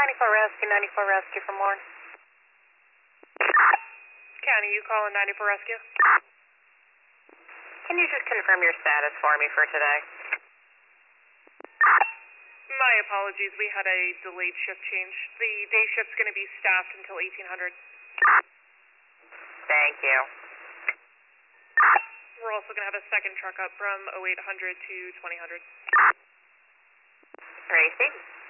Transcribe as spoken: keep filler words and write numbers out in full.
ninety-four Rescue, ninety-four Rescue from Warren. County, you calling ninety-four Rescue? Can you just confirm your status for me for today? My apologies, we had a delayed shift change. The day shift's going to be staffed until eighteen hundred. Thank you. We're also going to have a second truck up from oh eight hundred to twenty hundred. Tracy?